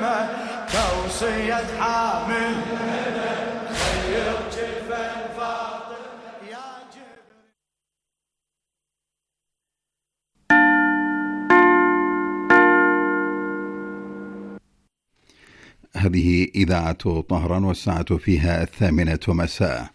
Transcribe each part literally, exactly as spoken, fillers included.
سما توصية حامل خير جفن فاطم يا جبريل. هذه إذاعة طهران والساعة فيها الثامنة مساء.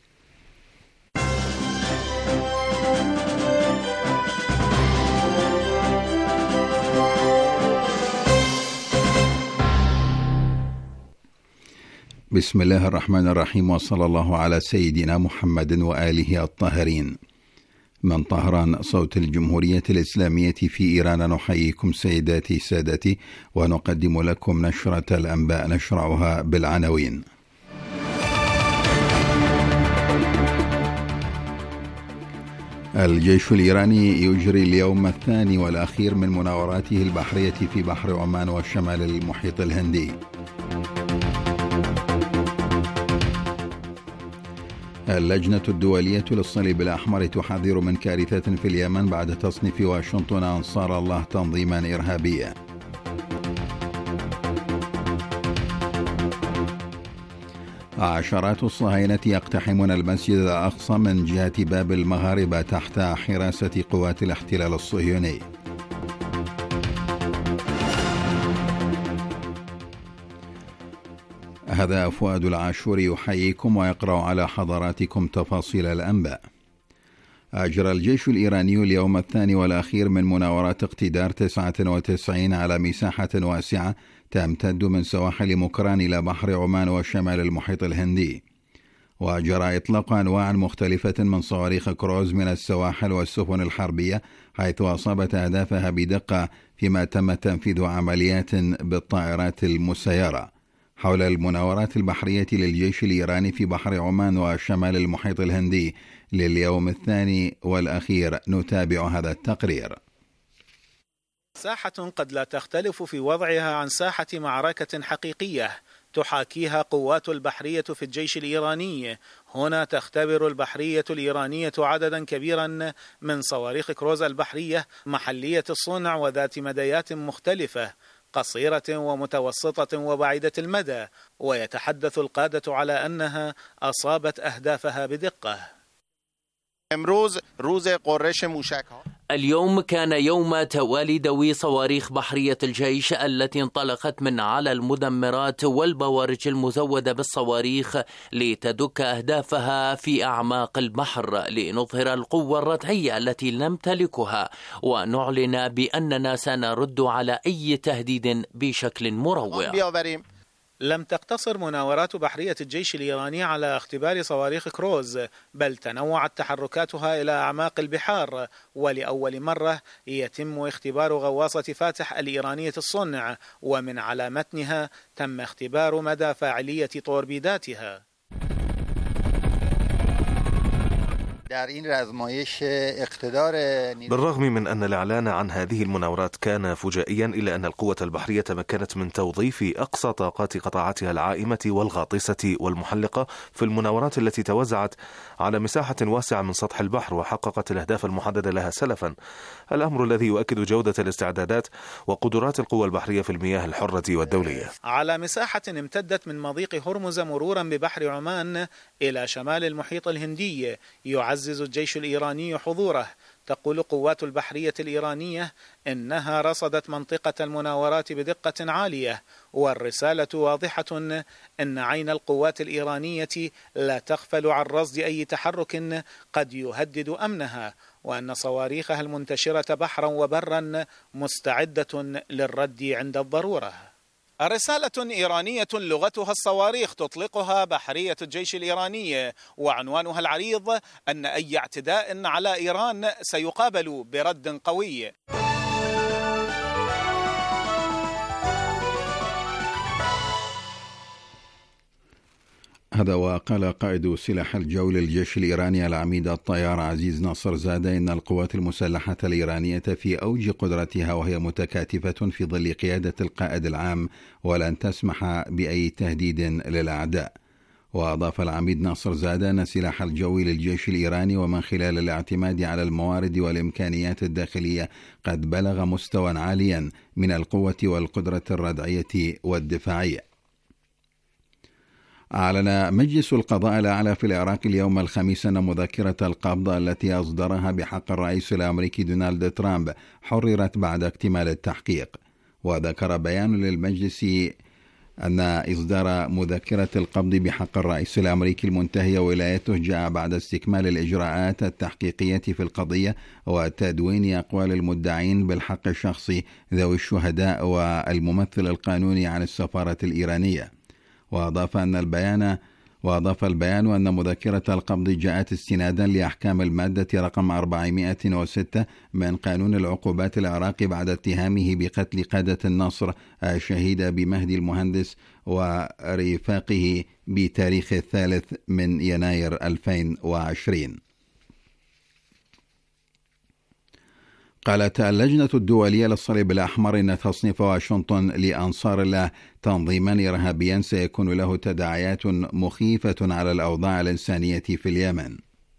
بسم الله الرحمن الرحيم، وصلى الله على سيدنا محمد وآله الطاهرين. من طهران صوت الجمهورية الإسلامية في إيران، نحييكم سيداتي سادتي ونقدم لكم نشرة الأنباء نشرعها بالعناوين. الجيش الإيراني يجري اليوم الثاني والأخير من مناوراته البحرية في بحر عمان وشمال المحيط الهندي. اللجنة الدولية للصليب الأحمر تحذر من كارثة في اليمن بعد تصنيف واشنطن أنصار الله تنظيما إرهابيا. عشرات الصهاينة يقتحمون المسجد الأقصى من جهة باب المغاربة تحت حراسة قوات الاحتلال الصهيوني. هذا فؤاد العاشوري يحييكم ويقرأ على حضراتكم تفاصيل الأنباء. أجرى الجيش الإيراني اليوم الثاني والأخير من مناورات اقتدار تسعة وتسعين على مساحة واسعة تمتد من سواحل مكران إلى بحر عمان وشمال المحيط الهندي، وجرى إطلاق أنواع مختلفة من صواريخ كروز من السواحل والسفن الحربية، حيث أصابت أهدافها بدقة، فيما تم تنفيذ عمليات بالطائرات المسيرة. حول المناورات البحرية للجيش الإيراني في بحر عمان وشمال المحيط الهندي لليوم الثاني والأخير نتابع هذا التقرير. ساحة قد لا تختلف في وضعها عن ساحة معركة حقيقية تحاكيها قوات البحرية في الجيش الإيراني. هنا تختبر البحرية الإيرانية عددا كبيرا من صواريخ كروز البحرية محلية الصنع وذات مديات مختلفة، قصيرة ومتوسطة وبعيدة المدى، ويتحدث القادة على أنها أصابت أهدافها بدقة. اليوم كان يوم توالي دوي صواريخ بحرية الجيش التي انطلقت من على المدمرات والبوارج المزودة بالصواريخ لتدك أهدافها في أعماق البحر، لنظهر القوة الردعية التي نمتلكها ونعلن بأننا سنرد على أي تهديد بشكل مروع. لم تقتصر مناورات بحرية الجيش الإيراني على اختبار صواريخ كروز، بل تنوعت تحركاتها إلى أعماق البحار، ولأول مرة يتم اختبار غواصة فاتح الإيرانية الصنع، ومن على متنها تم اختبار مدى فاعلية طوربيداتها. بالرغم من أن الإعلان عن هذه المناورات كان فجائيا، إلا أن القوة البحرية تمكنت من توظيف أقصى طاقات قطاعاتها العائمة والغاطسة والمحلقة في المناورات التي توزعت على مساحة واسعة من سطح البحر، وحققت الأهداف المحددة لها سلفا، الأمر الذي يؤكد جودة الاستعدادات وقدرات القوى البحرية في المياه الحرة والدولية. على مساحة امتدت من مضيق هرمز مرورا ببحر عمان إلى شمال المحيط الهندي يعزز الجيش الإيراني حضوره. تقول قوات البحرية الإيرانية إنها رصدت منطقة المناورات بدقة عالية، والرسالة واضحة إن عين القوات الإيرانية لا تغفل عن رصد أي تحرك قد يهدد أمنها، وأن صواريخها المنتشرة بحرا وبرا مستعدة للرد عند الضرورة. رسالة إيرانية لغتها الصواريخ تطلقها بحرية الجيش الإيراني، وعنوانها العريض أن أي اعتداء على إيران سيقابل برد قوي. هذا وقال قائد سلاح الجو للجيش الإيراني العميد الطيار عزيز ناصر زادة إن القوات المسلحة الإيرانية في أوج قدرتها، وهي متكاتفة في ظل قيادة القائد العام، ولن تسمح بأي تهديد للأعداء. وأضاف العميد ناصر زادة أن السلاح الجوي للجيش الإيراني ومن خلال الاعتماد على الموارد والإمكانيات الداخلية قد بلغ مستوى عاليا من القوة والقدرة الردعية والدفاعية. أعلن مجلس القضاء الأعلى في العراق اليوم الخميس أن مذكرة القبض التي أصدرها بحق الرئيس الأمريكي دونالد ترامب حررت بعد اكتمال التحقيق. وذكر بيان للمجلس أن إصدار مذكرة القبض بحق الرئيس الأمريكي المنتهية ولايته جاء بعد استكمال الإجراءات التحقيقية في القضية وتدوين أقوال المدعين بالحق الشخصي ذوي الشهداء والممثل القانوني عن السفارة الإيرانية. وأضاف أن البيان وأضاف البيان أن مذكرة القبض جاءت استنادا لأحكام المادة رقم أربعمائة وستة من قانون العقوبات العراقي بعد اتهامه بقتل قادة النصر الشهيد بمهدي المهندس ورفاقه بتاريخ الثالث من يناير ألفين وعشرين. قالت اللجنة الدولية للصليب الأحمر إن تصنيف واشنطن لأنصار الله تنظيما إرهابيا سيكون له تداعيات مخيفة على الأوضاع الإنسانية في اليمن.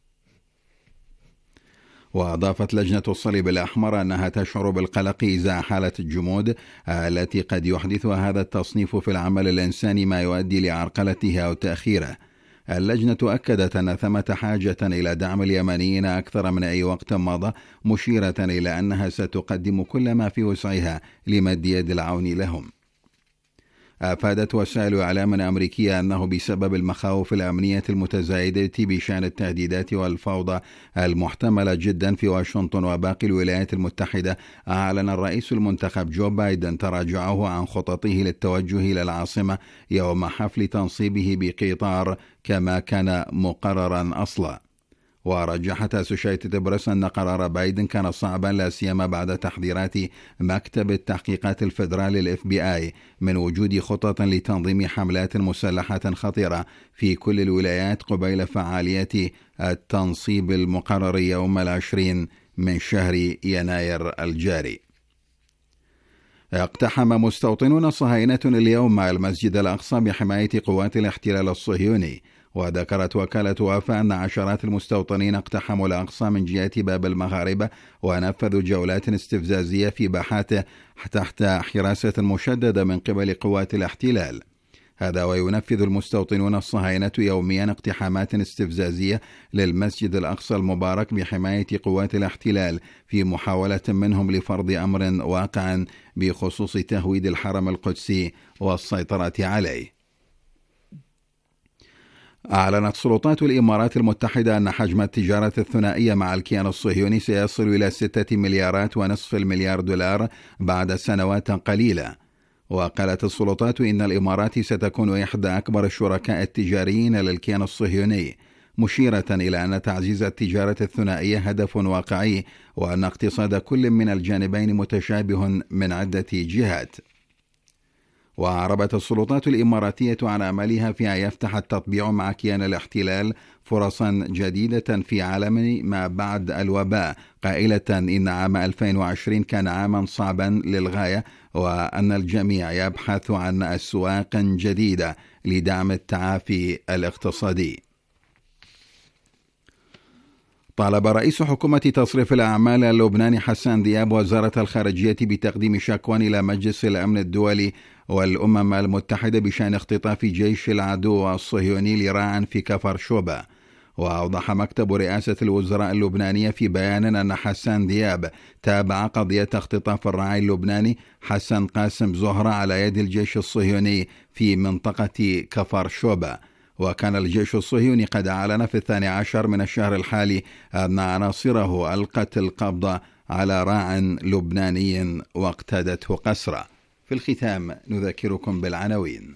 وأضافت لجنة الصليب الأحمر أنها تشعر بالقلق إزاء حالة الجمود التي قد يحدثها هذا التصنيف في العمل الإنساني ما يؤدي لعرقلته أو تأخيره. اللجنة أكدت أن ثمة حاجة إلى دعم اليمنيين أكثر من أي وقت مضى، مشيرة إلى أنها ستقدم كل ما في وسعها لمد يد العون لهم. أفادت وسائل إعلام أمريكية أنه بسبب المخاوف الأمنية المتزايدة بشأن التهديدات والفوضى المحتملة جدا في واشنطن وباقي الولايات المتحدة، أعلن الرئيس المنتخب جو بايدن تراجعه عن خططه للتوجه إلى العاصمة يوم حفل تنصيبه بقطار كما كان مقررا أصلا. ورجحت أسوشيتد بريس أن قرار بايدن كان صعبا لا سيما بعد تحذيرات مكتب التحقيقات الفيدرالي الاف بي اي من وجود خطط لتنظيم حملات مسلحة خطيرة في كل الولايات قبيل فعالية التنصيب المقرر يوم العشرين من شهر يناير الجاري. اقتحم مستوطنون صهاينة اليوم المسجد الأقصى بحماية قوات الاحتلال الصهيوني. وذكرت وكالة وافا أن عشرات المستوطنين اقتحموا الأقصى من جهة باب المغاربة ونفذوا جولات استفزازية في باحاته تحت حراسة مشددة من قبل قوات الاحتلال. هذا وينفذ المستوطنون الصهاينة يوميا اقتحامات استفزازية للمسجد الأقصى المبارك بحماية قوات الاحتلال في محاولة منهم لفرض أمر واقع بخصوص تهويد الحرم القدسي والسيطرة عليه. أعلنت سلطات الإمارات المتحدة أن حجم التجارة الثنائية مع الكيان الصهيوني سيصل إلى ستة مليارات ونصف المليار دولار بعد سنوات قليلة. وقالت السلطات إن الإمارات ستكون إحدى أكبر الشركاء التجاريين للكيان الصهيوني، مشيرة إلى أن تعزيز التجارة الثنائية هدف واقعي وأن اقتصاد كل من الجانبين متشابه من عدة جهات. وأعربت السلطات الإماراتية عن أملها في أن يفتح التطبيع مع كيان الاحتلال فرصا جديدة في عالم ما بعد الوباء، قائلة إن عام ألفين وعشرين كان عاما صعبا للغاية وأن الجميع يبحث عن أسواق جديدة لدعم التعافي الاقتصادي. طالب رئيس حكومة تصريف الأعمال اللبناني حسان دياب وزارة الخارجية بتقديم شكوى إلى مجلس الأمن الدولي والأمم المتحدة بشأن اختطاف جيش العدو الصهيوني لراعٍ في كفر شوبة. وأوضح مكتب رئاسة الوزراء اللبنانية في بيان أن حسان دياب تابع قضية اختطاف الراعي اللبناني حسن قاسم زهرة على يد الجيش الصهيوني في منطقة كفر شوبة. وكان الجيش الصهيوني قد أعلن في الثاني عشر من الشهر الحالي أن عناصره ألقت القبض على راع لبناني واقتادته قسرة. في الختام نذكركم بالعناوين.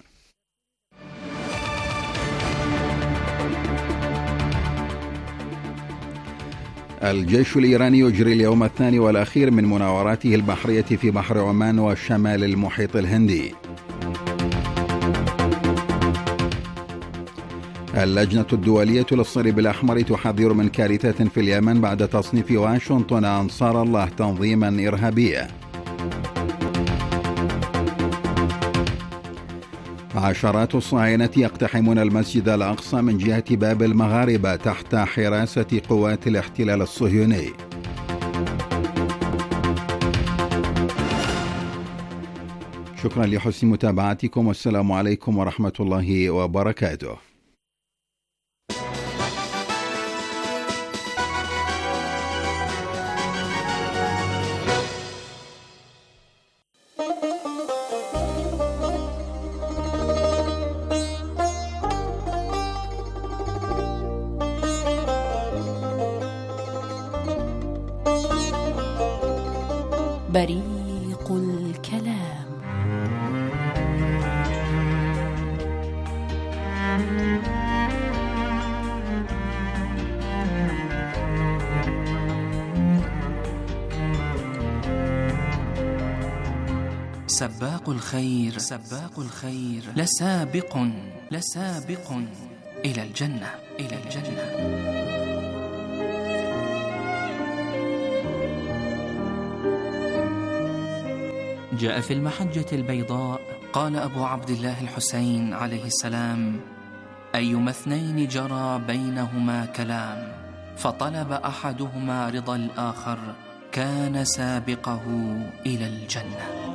الجيش الإيراني يجري اليوم الثاني والأخير من مناوراته البحرية في بحر عمان وشمال المحيط الهندي. اللجنة الدولية للصليب الأحمر تحذر من كارثة في اليمن بعد تصنيف واشنطن أنصار الله تنظيما إرهابيا. عشرات الصهاينة يقتحمون المسجد الأقصى من جهة باب المغاربة تحت حراسة قوات الاحتلال الصهيوني. شكرا لحسن متابعتكم، والسلام عليكم ورحمة الله وبركاته. بريق الكلام. سباق الخير سباق الخير لسابق لسابق إلى الجنة إلى الجنة. جاء في المحجة البيضاء قال أبو عبد الله الحسين عليه السلام: أيما اثنين جرى بينهما كلام فطلب أحدهما رضا الآخر كان سابقه إلى الجنة.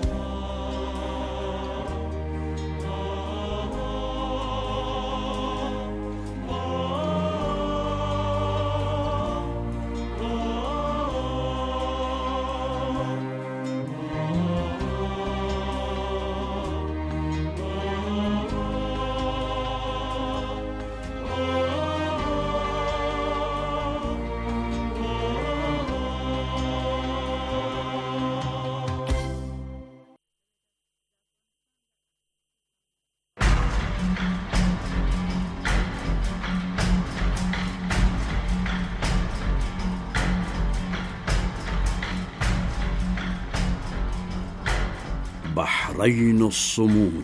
بحرين الصمود.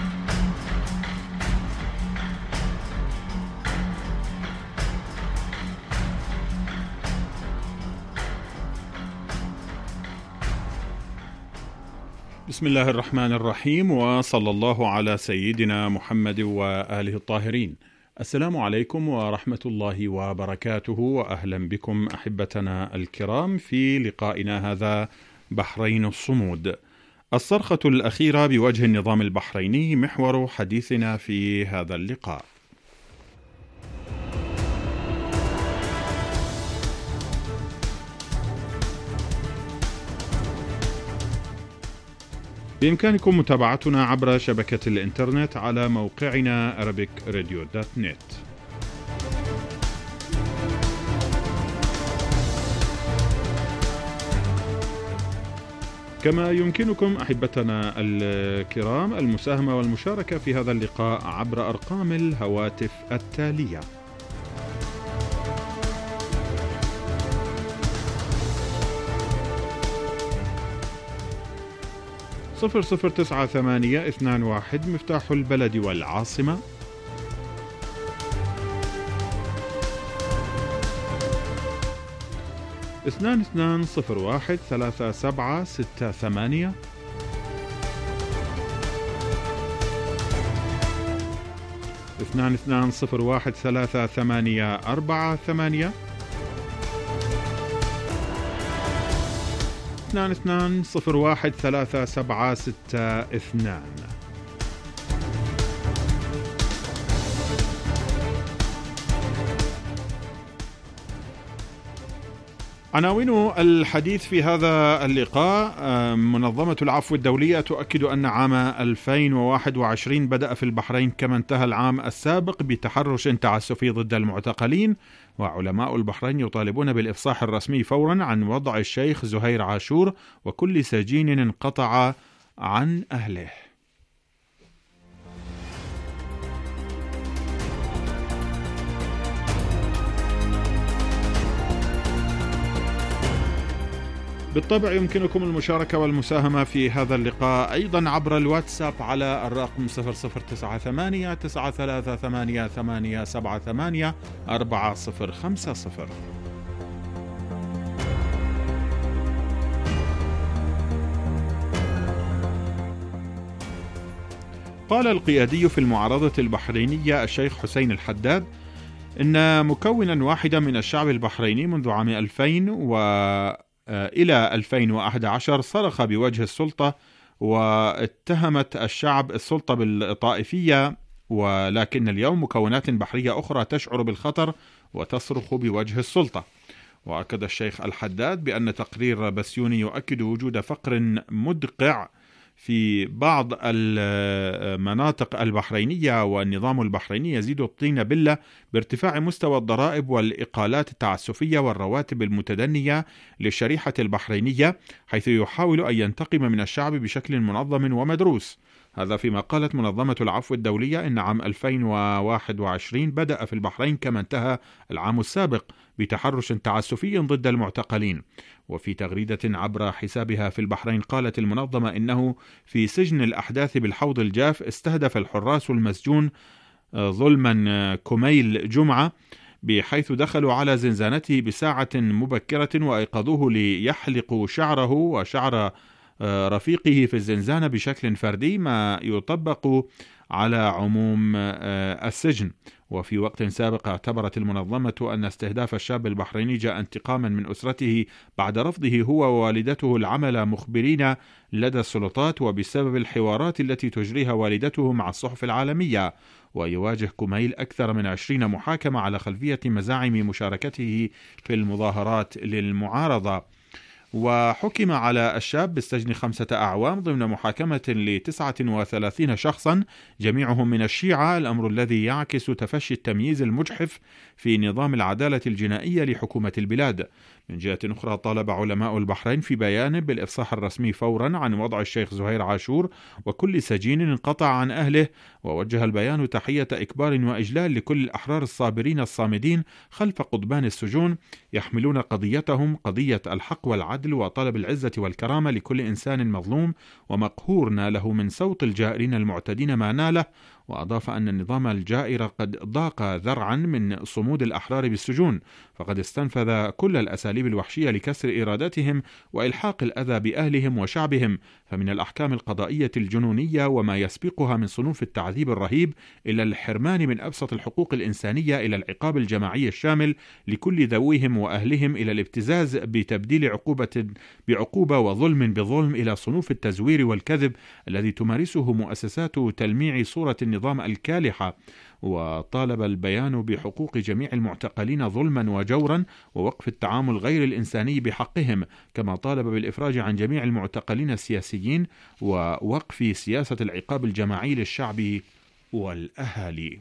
بسم الله الرحمن الرحيم، وصلى الله على سيدنا محمد وآله الطاهرين. السلام عليكم ورحمة الله وبركاته، وأهلا بكم أحبتنا الكرام في لقائنا هذا بحرين الصمود. الصرخة الأخيرة بوجه النظام البحريني محور حديثنا في هذا اللقاء. بإمكانكم متابعتنا عبر شبكة الإنترنت على موقعنا أرابيك راديو دوت نت. كما يمكنكم أحبتنا الكرام المساهمة والمشاركة في هذا اللقاء عبر أرقام الهواتف التالية: صفر صفر تسعة ثمانية اثنان واحد مفتاح البلد والعاصمة، اثنان اثنان صفر واحد ثلاثة سبعة ستة ثمانية، اثنان اثنان صفر واحد ثلاثة ثمانية أربعة ثمانية، اثنان اثنان صفر واحد ثلاثة سبعة ستة اثنان. عناوين الحديث في هذا اللقاء: منظمة العفو الدولية تؤكد أن عام ألفين وواحد وعشرين بدأ في البحرين كما انتهى العام السابق بتحرش تعسفي ضد المعتقلين، وعلماء البحرين يطالبون بالإفصاح الرسمي فورا عن وضع الشيخ زهير عاشور وكل سجين انقطع عن أهله. بالطبع يمكنكم المشاركة والمساهمة في هذا اللقاء أيضا عبر الواتساب على الرقم صفر صفر تسعة ثمانية تسعة ثلاثة ثمانية ثمانية سبعة ثمانية أربعة صفر خمسة صفر. قال القيادي في المعارضة البحرينية الشيخ حسين الحداد إن مكونا واحدا من الشعب البحريني منذ عام ألفين وإلى ألفين وأحد عشر صرخ بوجه السلطة واتهمت الشعب السلطة بالطائفية، ولكن اليوم مكونات بحرية أخرى تشعر بالخطر وتصرخ بوجه السلطة. وأكد الشيخ الحداد بأن تقرير بسيوني يؤكد وجود فقر مدقع في بعض المناطق البحرينية، والنظام البحريني يزيد الطين بلة بارتفاع مستوى الضرائب والإقالات التعسفية والرواتب المتدنية للشريحة البحرينية، حيث يحاول أن ينتقم من الشعب بشكل منظم ومدروس. هذا فيما قالت منظمة العفو الدولية إن عام ألفين وواحد وعشرين بدأ في البحرين كما انتهى العام السابق بتحرش تعسفي ضد المعتقلين. وفي تغريدة عبر حسابها في البحرين قالت المنظمة إنه في سجن الأحداث بالحوض الجاف استهدف الحراس المسجون ظلما كميل جمعة، بحيث دخلوا على زنزانته بساعة مبكرة وأيقظوه ليحلق شعره وشعر رفيقه في الزنزانة بشكل فردي، ما يطبق على عموم السجن. وفي وقت سابق اعتبرت المنظمة أن استهداف الشاب البحريني جاء انتقاما من أسرته بعد رفضه هو ووالدته العمل مخبرين لدى السلطات، وبسبب الحوارات التي تجريها والدته مع الصحف العالمية. ويواجه كميل أكثر من عشرين محاكمة على خلفية مزاعم مشاركته في المظاهرات للمعارضة. وحكم على الشاب بالسجن خمسة أعوام ضمن محاكمة لتسعة وثلاثين شخصا جميعهم من الشيعة، الأمر الذي يعكس تفشي التمييز المجحف في نظام العدالة الجنائية لحكومة البلاد. من جهة أخرى طالب علماء البحرين في بيان بالإفصاح الرسمي فورا عن وضع الشيخ زهير عاشور وكل سجين انقطع عن أهله، ووجه البيان تحية إكبار وإجلال لكل الأحرار الصابرين الصامدين خلف قضبان السجون يحملون قضيتهم قضية الحق والعدل وطلب العزة والكرامة لكل إنسان مظلوم ومقهور ناله من صوت الجائرين المعتدين ما ناله. وأضاف أن النظام الجائر قد ضاق ذرعا من صمود الأحرار بالسجون، فقد استنفذ كل الأساليب الوحشية لكسر إرادتهم وإلحاق الأذى بأهلهم وشعبهم، فمن الأحكام القضائية الجنونية وما يسبقها من صنوف التعذيب الرهيب إلى الحرمان من أبسط الحقوق الإنسانية إلى العقاب الجماعي الشامل لكل ذويهم وأهلهم إلى الابتزاز بتبديل عقوبة بعقوبة وظلم بظلم إلى صنوف التزوير والكذب الذي تمارسه مؤسسات تلميع صورة النظام الكالحة. وطالب البيان بحقوق جميع المعتقلين ظلما وجورا ووقف التعامل غير الإنساني بحقهم، كما طالب بالإفراج عن جميع المعتقلين السياسيين ووقف سياسة العقاب الجماعي للشعب والأهالي.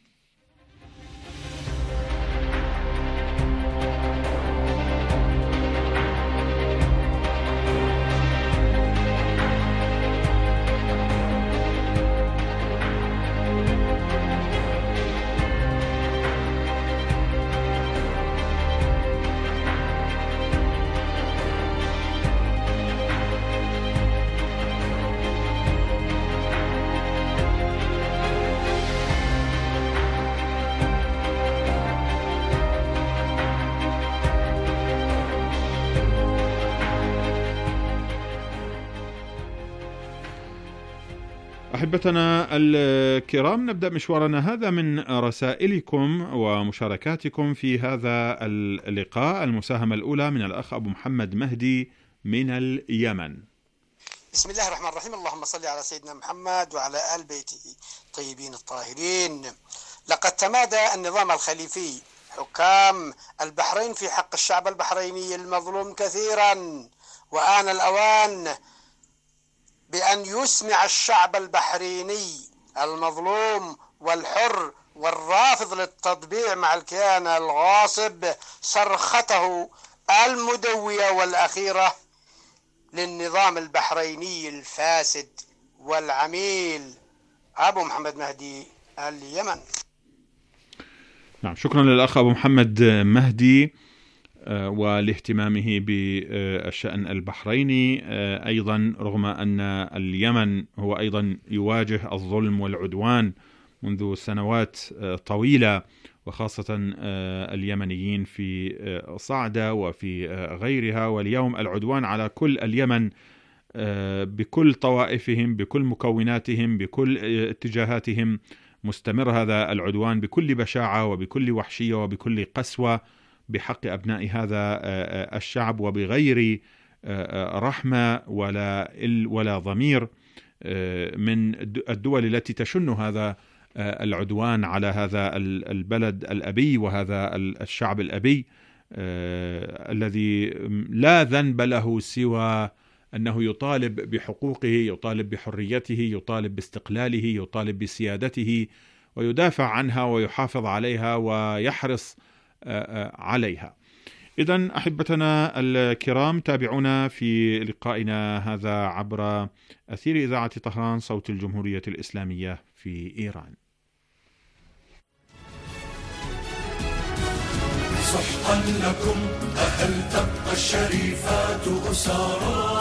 أحبتنا الكرام، نبدأ مشوارنا هذا من رسائلكم ومشاركاتكم في هذا اللقاء. المساهمة الأولى من الأخ أبو محمد مهدي من اليمن. بسم الله الرحمن الرحيم. اللهم صل على سيدنا محمد وعلى آل بيته الطيبين الطاهرين. لقد تمادى النظام الخليفي حكام البحرين في حق الشعب البحريني المظلوم كثيرا، وآن الأوان بأن يسمع الشعب البحريني المظلوم والحر والرافض للتطبيع مع الكيان الغاصب صرخته المدوية والأخيرة للنظام البحريني الفاسد والعميل. أبو محمد مهدي، اليمن. نعم، شكرا للأخ أبو محمد مهدي ولاهتمامه بالشأن البحريني أيضا، رغم أن اليمن هو أيضا يواجه الظلم والعدوان منذ سنوات طويلة، وخاصة اليمنيين في صعدة وفي غيرها، واليوم العدوان على كل اليمن بكل طوائفهم، بكل مكوناتهم، بكل اتجاهاتهم، مستمر هذا العدوان بكل بشاعة وبكل وحشية وبكل قسوة بحق أبناء هذا الشعب، وبغير رحمة ولا ولا ضمير من الدول التي تشن هذا العدوان على هذا البلد الأبي وهذا الشعب الأبي الذي لا ذنب له سوى أنه يطالب بحقوقه، يطالب بحريته، يطالب باستقلاله، يطالب بسيادته، ويدافع عنها ويحافظ عليها ويحرص عليها. إذن أحبتنا الكرام، تابعونا في لقائنا هذا عبر أثير إذاعة طهران صوت الجمهورية الإسلامية في إيران. سحقا لكم أهل تبقى الشريفات أسارا،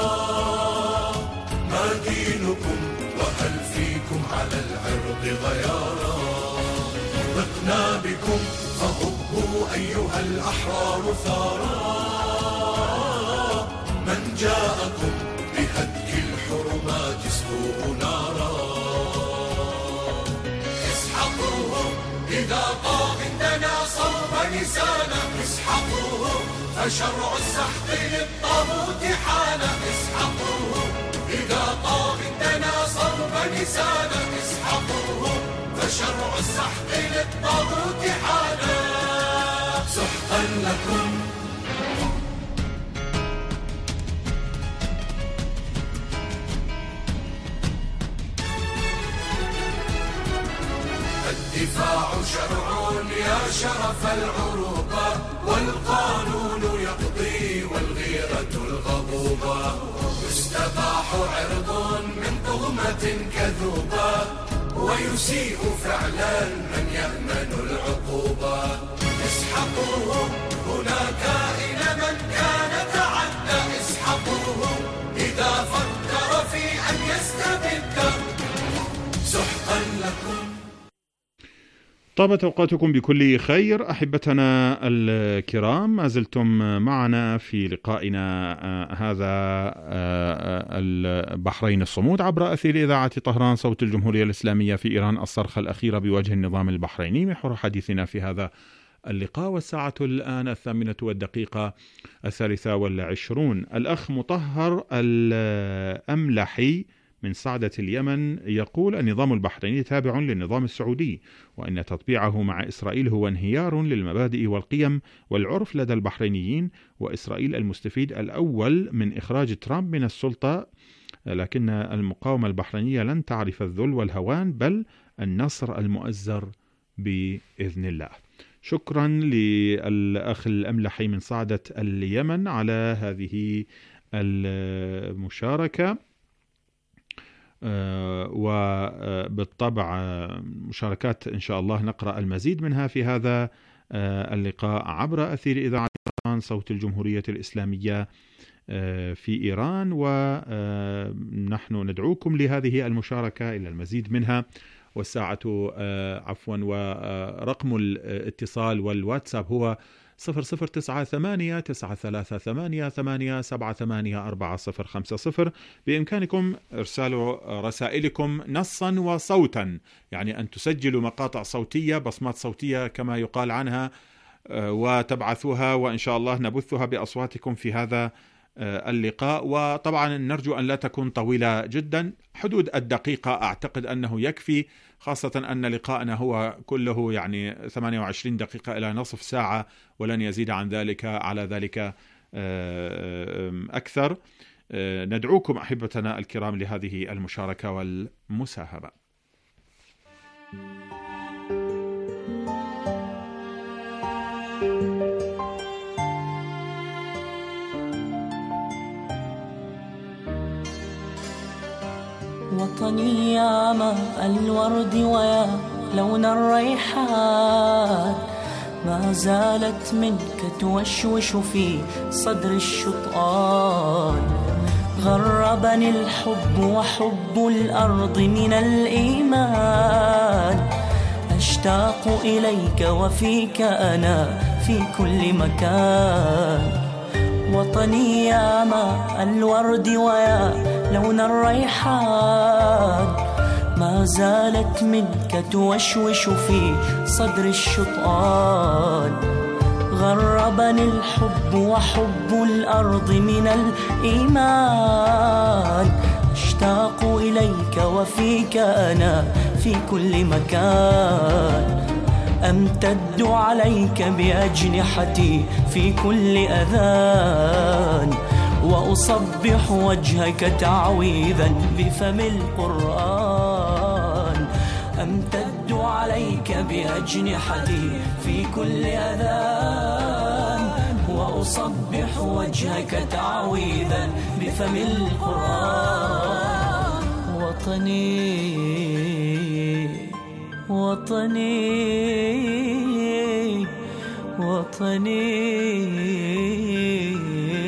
ما دينكم وهل فيكم على العرض غيارا، ضقنا بكم فهبوا أيها الأحرار ثارا، من جاءكم بهتك الحرمات اسقوه نارا، اسحقوهم إذا طاغ عندنا صوب نسانا، اسحقوهم فشرع السحق للطاغوت حان، اسحقوهم إذا طاغ عندنا صوب نسانا، اسحقوهم فشرع السحق للطاغوت حان. سحقا لكم الدفاع شرع يا شرف العروبة، والقانون يقضي والغيرة الغضوبة، يستباح عرض من تهمة كذوبة، ويسيء فعلا من يأمن العقوبة، اسحقوهم هناك إلى من كان تعدى، اسحقوهم إذا فكر في أن يستبد. سحقا لكم. طابت أوقاتكم بكل خير أحبتنا الكرام، ما زلتم معنا في لقائنا هذا البحرين الصمود عبر أثير إذاعة طهران صوت الجمهورية الإسلامية في إيران، الصرخة الأخيرة بوجه النظام البحريني. محور حديثنا في هذا اللقاء والساعة الآن الثامنة والدقيقة الثالثة والعشرون. الأخ مطهر الأملحي من صعدة اليمن يقول: النظام البحريني تابع للنظام السعودي، وأن تطبيعه مع إسرائيل هو انهيار للمبادئ والقيم والعرف لدى البحرينيين، وإسرائيل المستفيد الأول من إخراج ترامب من السلطة، لكن المقاومة البحرينية لن تعرف الذل والهوان بل النصر المؤزر بإذن الله. شكرا للأخ الأملحي من صعدة اليمن على هذه المشاركة، وبالطبع مشاركات إن شاء الله نقرأ المزيد منها في هذا اللقاء عبر أثير إذاعة صوت الجمهورية الإسلامية في إيران، ونحن ندعوكم لهذه المشاركة إلى المزيد منها. والساعة عفوا ورقم الاتصال والواتساب هو صفر صفر تسعة ثمانية تسعة ثلاثة ثمانية ثمانية سبعة ثمانية أربعة صفر خمسة صفر. بإمكانكم إرسال رسائلكم نصا وصوتا، يعني أن تسجلوا مقاطع صوتية، بصمات صوتية كما يقال عنها، وتبعثوها، وإن شاء الله نبثها بأصواتكم في هذا اللقاء. وطبعا نرجو أن لا تكون طويلة جدا، حدود الدقيقة أعتقد أنه يكفي، خاصة أن لقاءنا هو كله يعني ثمانية وعشرين دقيقة إلى نصف ساعة، ولن يزيد عن ذلك على ذلك أكثر. ندعوكم أحبتنا الكرام لهذه المشاركة والمساهمة. وطني يا ماء الورد ويا لون الريحان، ما زالت منك توشوش في صدر الشطآن، غربني الحب وحب الأرض من الإيمان، أشتاق إليك وفيك أنا في كل مكان، وطني يا ماء الورد ويا لون الريحان، ما زالت منك توشوش في صدر الشطآن. غربني الحب وحب الأرض من الإيمان، أشتاق إليك وفيك أنا في كل مكان. أمتد عليك بأجنحتي في كل أذان، وأصبح وجهك تعويذا بفم القرآن. أمتد عليك بأجنحتي في كل أذان، وأصبح وجهك تعويذا بفم القرآن. وطني وطني وطني.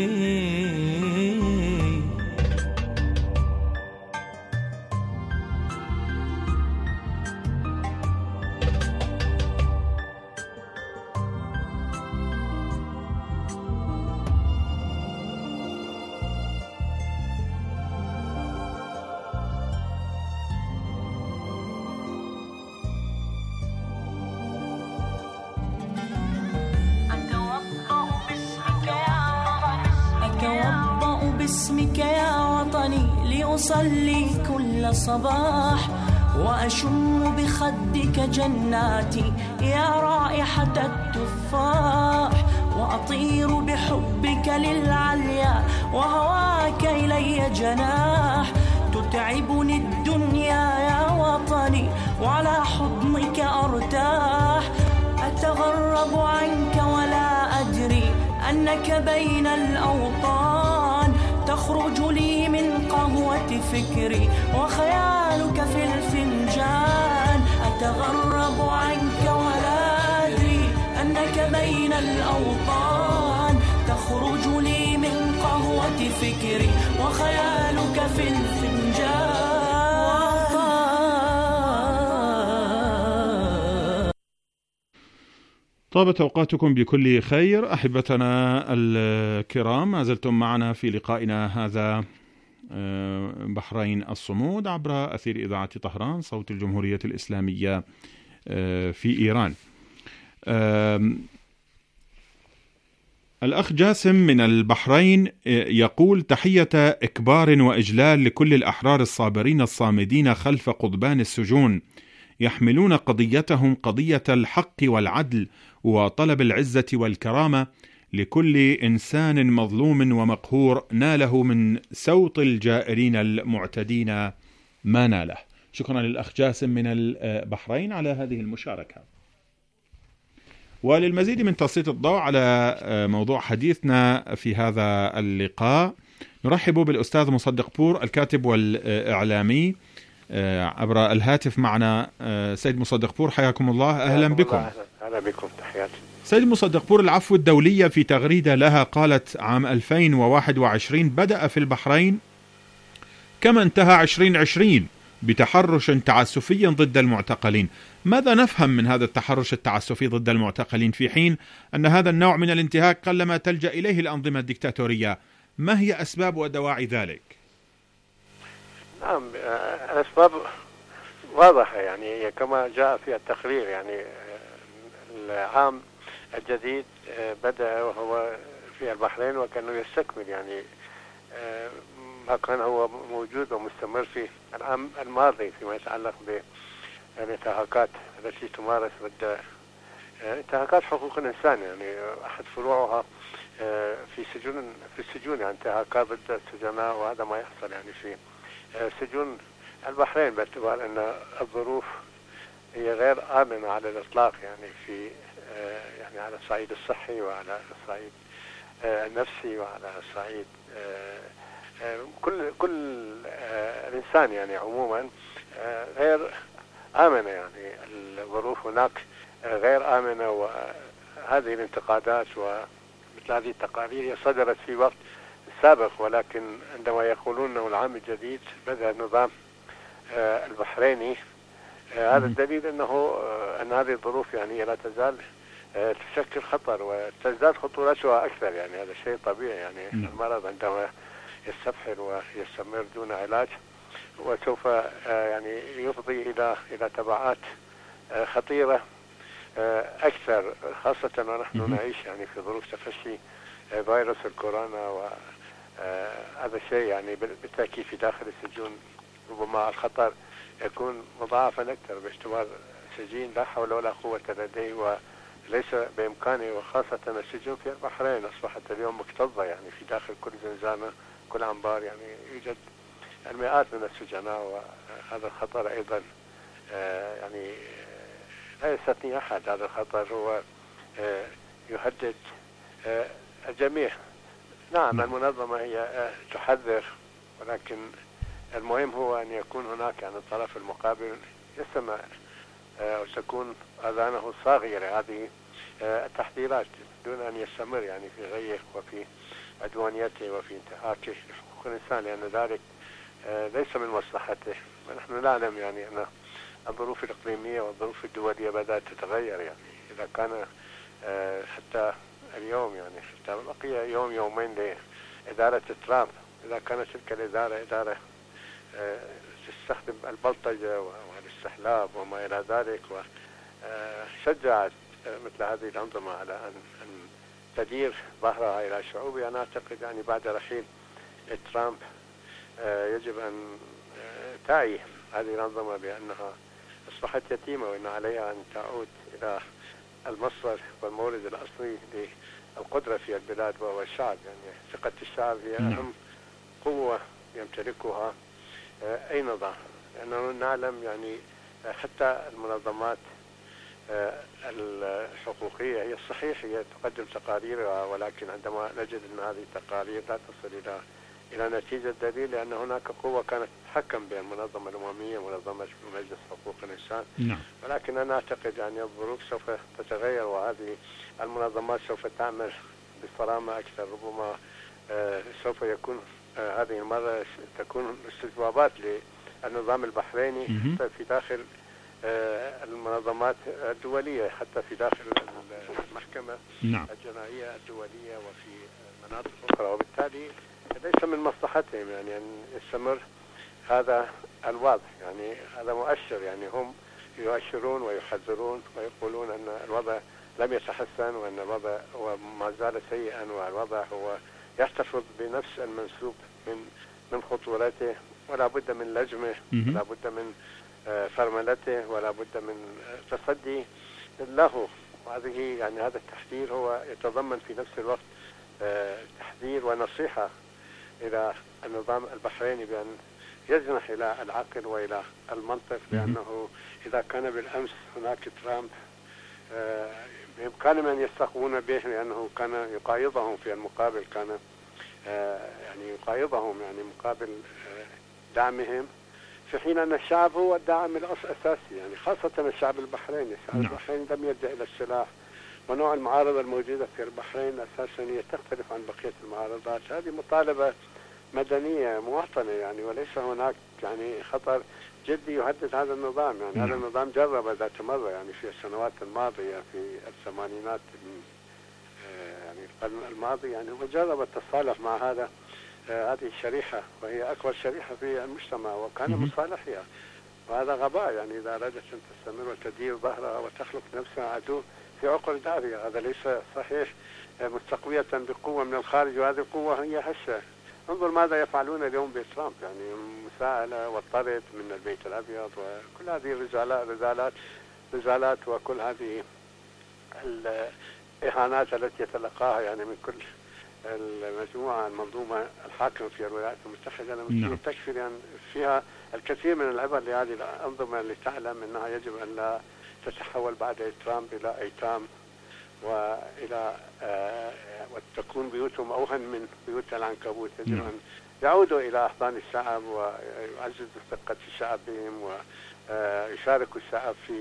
باسمك يا وطني لأصلي كل صباح، وأشم بخدك جناتي يا رائحة التفاح، وأطير بحبك للعليا وهواك إلي جناح. تتعبني الدنيا يا وطني وعلى حضنك أرتاح. أتغرب عنك ولا أدري أنك بين الأوطان. تخرج لي من قهوة فكري وخيالك في الفنجان. أتغرب عنك ولا أدري أنك بين الأوطان. تخرج لي من قهوة فكري وخيالك في الفنجان. طابت أوقاتكم بكل خير أحبتنا الكرام، ما زلتم معنا في لقائنا هذا بحرين الصمود عبر أثير إذاعة طهران صوت الجمهورية الإسلامية في إيران. الأخ جاسم من البحرين يقول: تحية إكبار وإجلال لكل الأحرار الصابرين الصامدين خلف قضبان السجون، يحملون قضيتهم قضية الحق والعدل وطلب العزة والكرامة لكل إنسان مظلوم ومقهور ناله من سوط الجائرين المعتدين ما ناله. شكرا للأخ جاسم من البحرين على هذه المشاركة. وللمزيد من تسليط الضوء على موضوع حديثنا في هذا اللقاء نرحب بالأستاذ مصدق بور الكاتب والإعلامي عبر الهاتف معنا. سيد مصدق بور حياكم الله، أهلا بكم. أهلا بكم، تحياتي. سيد مصدق بور، العفو الدولية في تغريدة لها قالت عام ألفين وواحد وعشرين بدأ في البحرين كما انتهى عشرين عشرين بتحرش تعسفي ضد المعتقلين. ماذا نفهم من هذا التحرش التعسفي ضد المعتقلين في حين أن هذا النوع من الانتهاك قلما تلجأ إليه الأنظمة الدكتاتورية؟ ما هي أسباب ودواعي ذلك؟ نعم، الأسباب واضحة، يعني كما جاء في التقرير. يعني العام الجديد بدأ وهو في البحرين وكانه يستكمل يعني ما كان هو موجود ومستمر في العام الماضي فيما يتعلق بالانتهاكات التي تمارس ضد انتهاكات حقوق الإنسان. يعني أحد فروعها في سجون في السجون، يعني انتهاكات ضد السجناء، وهذا ما يحصل يعني في سجون البحرين باعتبار أن الظروف هي غير آمنة على الإطلاق، يعني في يعني على الصعيد الصحي وعلى الصعيد النفسي وعلى الصعيد كل كل الإنسان يعني عموما غير آمنة. يعني الظروف هناك غير آمنة، وهذه الانتقادات ومثل هذه التقارير صدرت في وقت سابق، ولكن عندما يقولون أنه العام الجديد بدأ النظام البحريني، هذا الدليل أنه أن هذه الظروف يعني لا تزال تشكل خطر وتزداد خطورتها أكثر. يعني هذا شيء طبيعي. يعني المرض عندما يستفحل ويستمر دون علاج وسوف يعني يفضي إلى إلى تبعات خطيرة أكثر، خاصة ونحن نعيش يعني في ظروف تفشي فيروس الكورونا. وهذا الشيء يعني بالتأكيد في داخل السجون ربما الخطر يكون مضاعفا أكثر، باعتبار سجين لا حول ولا قوة لديه وليس بإمكانه، وخاصة السجون في البحرين أصبحت اليوم مكتظة. يعني في داخل كل زنزانة كل أنبار يعني يوجد المئات من السجناء، وهذا الخطر أيضا يعني لا يستثني أحد. هذا الخطر هو يهدد الجميع. نعم المنظمة هي تحذر، ولكن المهم هو أن يكون هناك يعني الطرف المقابل يستمع وتكون أذانه صاغية لهذه التحذيرات دون أن يستمر يعني في غيه وفي عدوانيته وفي انتهاكه لحقوق الإنسان، لأن ذلك ليس من مصلحته. ونحن نعلم يعني أن الظروف الإقليمية والظروف الدولية بدأت تتغير. يعني إذا كان حتى اليوم يعني حتى بقي يوم يومين لإدارة ترامب، إذا كانت تلك الإدارة إدارة تستخدم البلطجة والاستحلاب وما إلى ذلك، وشجعت مثل هذه الأنظمة على أن تدير ظهرها إلى شعوبها، أنا أعتقد يعني بعد رحيل ترامب يجب أن تعي هذه الأنظمة بأنها أصبحت يتيمة، وأن عليها أن تعود إلى المصدر والمورد الأصلي للقدرة في البلاد وهو الشعب. يعني ثقة الشعب هي أهم قوة يمتلكها أي نظام، لأننا نعلم يعني حتى المنظمات الحقوقية هي صحيح هي تقدم تقاريرها، ولكن عندما نجد أن هذه التقارير لا تصل إلى إلى نتيجة دليل، لأن هناك قوة كانت تتحكم بها المنظمة الأممية منظمة مجلس حقوق الإنسان. نعم. ولكن أنا أعتقد يعني الظروف سوف تتغير، وهذه المنظمات سوف تعمل بصرامة أكثر. ربما آه سوف يكون آه هذه المرة تكون استجوابات للنظام البحريني حتى في داخل آه المنظمات الدولية، حتى في داخل المحكمة نعم. الجنائية الدولية وفي مناطق أخرى، وبالتالي ليس من مصلحتهم يعني أن يستمر هذا الوضع. يعني هذا مؤشر، يعني هم يؤشرون ويحذرون ويقولون أن الوضع لم يتحسن وأن الوضع هو ما زال سيئا، والوضع هو يحتفظ بنفس المنسوب من من خطورته، ولا بد من لجمه ولا بد من فرملته ولا بد من تصدي له. وهذه يعني هذا التحذير هو يتضمن في نفس الوقت تحذير ونصيحة إلى النظام البحريني بأن يجنح إلى العقل وإلى المنطق، لأنه إذا كان بالأمس هناك ترامب بإمكانهم أن يستقوون به، لأنه كان يقايضهم في المقابل، كان يعني يقايضهم يعني مقابل دعمهم، في حين أن الشعب هو الداعم الأساسي، يعني خاصة الشعب البحريني. الشعب البحريني لم يلجأ إلى السلاح، ونوع المعارضة الموجودة في البحرين أساسا هي تختلف عن بقية المعارضات. هذه مطالبة مدنية مواطنة يعني، وليس هناك يعني خطر جدي يهدد هذا النظام. يعني م. هذا النظام جرب ذات مرة يعني في السنوات الماضية في الثمانينات يعني القرن الماضي، يعني هو جرب التصالح مع هذا هذه الشريحة، وهي أكبر شريحة في المجتمع، وكان مصالحها. وهذا غباء يعني إذا أرادت أن تستمر وتدير ظهرها وتخلق نفسها عدو في عقر دارها، هذا ليس صحيح. مستقوية بقوة من الخارج، وهذه القوة هي هشة. انظر ماذا يفعلون اليوم بترامب، يعني مساءلة والطرد من البيت الأبيض، وكل هذه الرزالات رزالات رزالات وكل هذه الإهانات التي يتلقاها يعني من كل المجموعة المنظومة الحاكمة في الولايات المتحدة الأمريكية. تكفي لأن فيها الكثير من العبر لهذه الأنظمة اللي تعلم أنها يجب أن لا تتحول بعد ترامب إلى أيتام، وإلى آه وتكون بيوتهم أوهن من بيوت العنكبوت. يجب أن يعودوا إلى أحضان الشعب ويعززوا ثقة الشعب بهم، ويشاركوا الشعب في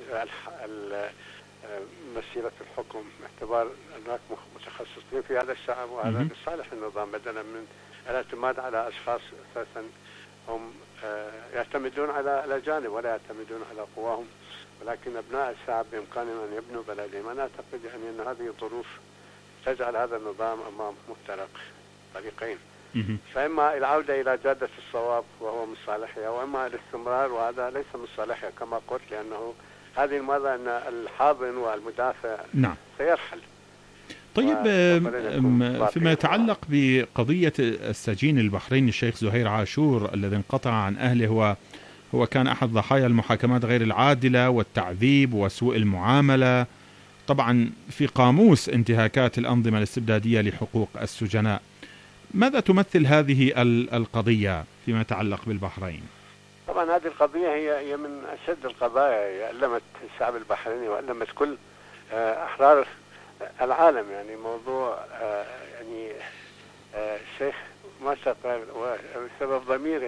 مسيرة الحكم، باعتبار هناك متخصصين في هذا الشعب، وهذا لصالح النظام، بدلا من الاعتماد على أشخاص أساسا هم يعتمدون على الأجانب ولا يعتمدون على قواهم، ولكن أبناء الشعب بإمكانهم أن يبنوا بلدهم. أنا أعتقد يعني أن هذه الظروف تجعل هذا النظام أمام مفترق طريقين، فإما العودة إلى جادة الصواب وهو من صالحها، وإما الاستمرار وهذا ليس من صالحها كما قلت، لأنه هذه المرة أن الحاضن والمدافع نعم سيرحل. طيب فيما يتعلق بقضية السجين البحريني الشيخ زهير عاشور الذي انقطع عن أهله، هو هو كان أحد ضحايا المحاكمات غير العادلة والتعذيب وسوء المعاملة، طبعا في قاموس انتهاكات الأنظمة الاستبدادية لحقوق السجناء. ماذا تمثل هذه القضية فيما يتعلق بالبحرين؟ طبعا هذه القضية هي هي من أشد القضايا، ألمت الشعب البحريني وألمت كل أحرار العالم. يعني موضوع يعني الشيخ ما شاء بسبب ضميره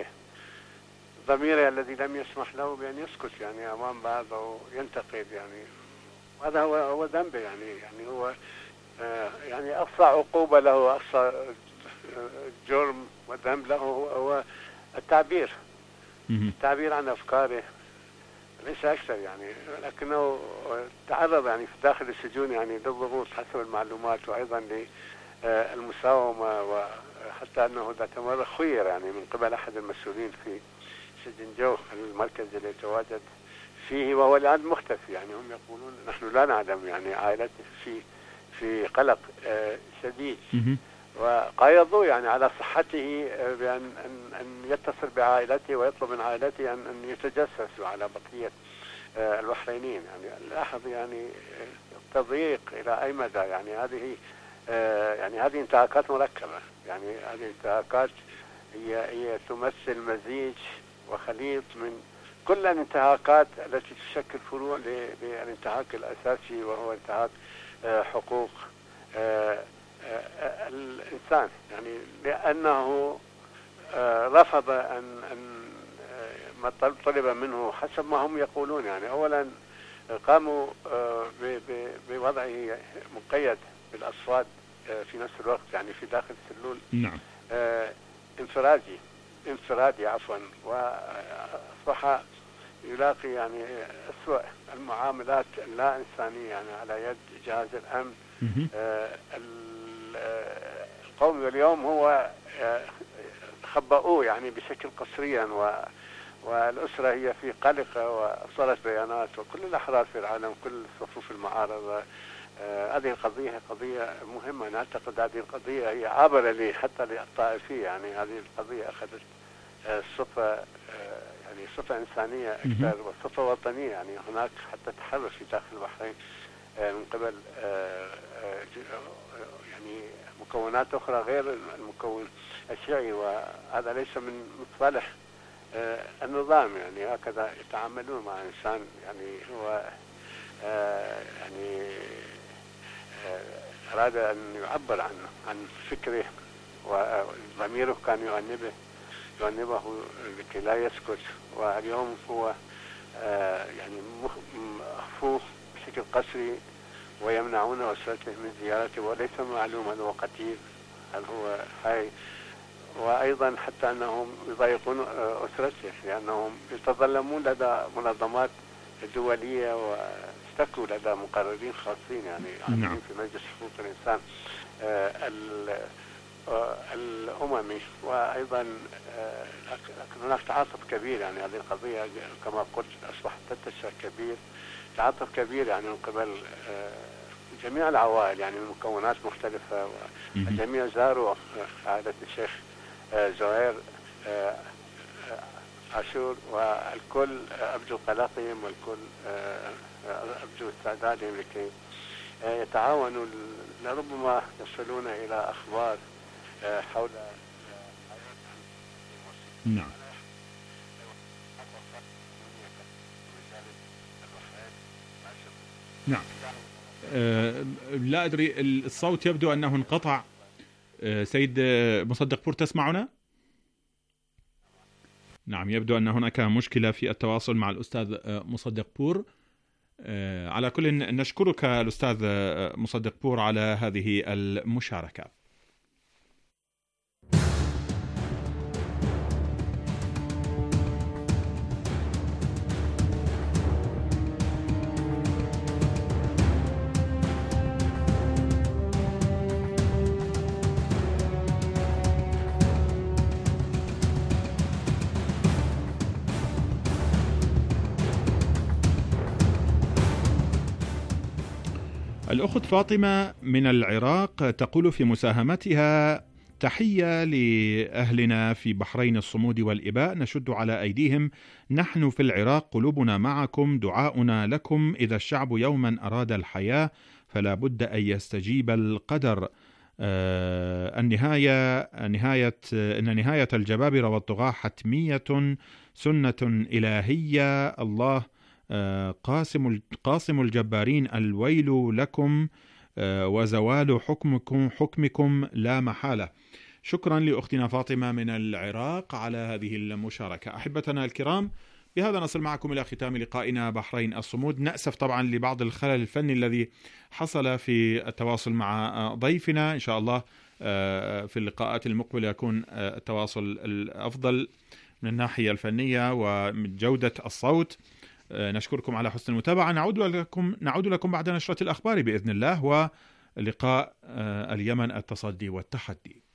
ضميره الذي لم يسمح له بأن يسكت يعني أمام بعض أو ينتقد، يعني هذا هو هو ذنبه. يعني يعني هو يعني أقصى عقوبة له، أقصى جرم وذنب له هو التعبير التعبير عن أفكاره ليس أكثر يعني، لكنه تعرض يعني في داخل السجون يعني للضغوط حسب المعلومات، وأيضا للمساومة، وحتى أنه ذات مرة خير يعني من قبل أحد المسؤولين في سجن جو المركز اللي يتواجد فيه، وهو الآن مختفي. يعني هم يقولون نحن لا نعلم، يعني عائلته في في قلق شديد، وقايضوا يعني على صحته بأن أن أن يتصل بعائلته ويطلب من عائلته أن أن يتجسسوا على بقية البحرينيين. يعني لاحظ يعني التضييق إلى أي مدى. يعني هذه يعني هذه انتهاكات مركبة، يعني هذه انتهاكات هي هي تمثل مزيج وخليط من كل الانتهاكات التي تشكل فروع للانتهاك الأساسي، وهو انتهاك حقوق الإنسان. يعني لأنه رفض أن أن ما طلب منه حسب ما هم يقولون. يعني أولا قاموا بوضعه مقيد بالأصوات في نفس الوقت، يعني في داخل السلول نعم انفرادي انفرادي عفوا، وأصبح يلاقي يعني أسوأ المعاملات اللا إنسانية يعني على يد جهاز الأمن القومي. واليوم هو خبأوه يعني بشكل قسريا، و والأسرة هي في قلق وأصدرت بيانات، وكل الأحرار في العالم كل صفوف المعارضة. هذه القضية قضية مهمة. نعتقد هذه القضية هي عابرة لي حتى للطائفية. يعني هذه القضية أخذت صفة يعني صفة إنسانية أكثر وصفة وطنية. يعني هناك حتى تحرش في داخل البحرين من قبل يعني مكونات أخرى غير المكون الشيعي، وهذا ليس من صالح النظام. يعني هكذا يتعاملون مع إنسان يعني هو يعني أراد أن يعبر عن عن فكره، وضميره كان يؤنبه يؤنبه لكي لا يسكت، واليوم هو يعني مخفوف بشكل قسري، ويمنعون أسرته من زيارته، وليس معلوم هل هو قتيل هل هو حي. وأيضا حتى أنهم يضايقون أسرته لأنهم يتظلمون لدى منظمات دولية واستكوا لدى مقررين خاصين يعني عاملين في مجلس حقوق الإنسان الأممي. وأيضا هناك تعاطف كبير. يعني هذه القضية كما قلت أصبحت تنتشر كبير، تعاطف كبير يعني من قبل جميع العوائل، يعني من مكونات مختلفة، والجميع زاروا عائلة الشيخ زهير عاشور، والكل أبدوا قلقهم، والكل أبدوا استعدادهم لكي يتعاونوا لربما يصلون إلى أخبار حول نعم. نعم أه لا أدري الصوت يبدو أنه انقطع. أه سيد مصدق بور تسمعنا؟ نعم يبدو أن هناك مشكلة في التواصل مع الأستاذ مصدق بور. أه على كل نشكرك الأستاذ مصدق بور على هذه المشاركة. الأخت فاطمة من العراق تقول في مساهمتها: تحية لأهلنا في بحرين الصمود والإباء، نشد على أيديهم، نحن في العراق قلوبنا معكم، دعاؤنا لكم، إذا الشعب يوما أراد الحياة فلا بد أن يستجيب القدر. آه النهاية نهاية إن نهاية الجبابرة والطغاة حتمية سنة إلهية، الله آه قاسم قاسم الجبارين، الويل لكم آه وزوال حكمكم حكمكم لا محالة. شكرا لأختنا فاطمة من العراق على هذه المشاركة. أحبتنا الكرام، بهذا نصل معكم إلى ختام لقائنا بحرين الصمود. نأسف طبعا لبعض الخلل الفني الذي حصل في التواصل مع ضيفنا. إن شاء الله في اللقاءات المقبلة يكون التواصل الأفضل من الناحية الفنية ومن جودة الصوت. نشكركم على حسن المتابعة. نعود لكم نعود لكم بعد نشرة الأخبار بإذن الله، ولقاء اليمن التصدي والتحدي.